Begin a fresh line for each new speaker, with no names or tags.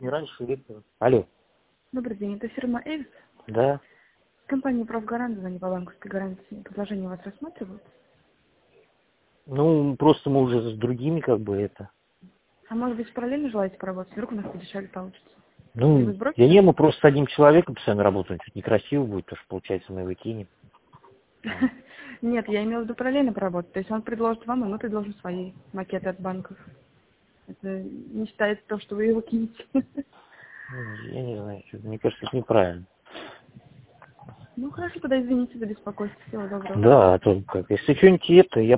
Не раньше вечера. Алло.
Добрый день, это фирма Эвис.
Да.
Компания «Профгарант», звонит по банковской гарантии. Предложение у вас рассматривают?
Ну, просто мы уже с другими как бы это.
А может быть, параллельно желаете поработать? Вдруг у нас подешевле получится? Или вы
Ну,
с
я
брокером?
не, мы просто с одним человеком постоянно работаем. Чуть некрасиво будет, потому что получается мы его кинем.
Нет, я имела в виду параллельно поработать. То есть он предложит вам, а мы предложим свои макеты от банков. Это не считается то, что вы его кинете.
Ну, я не знаю, мне кажется, это неправильно.
Ну хорошо, тогда извините за беспокойство. Всего доброго.
Да, а то как. Если что-нибудь это, я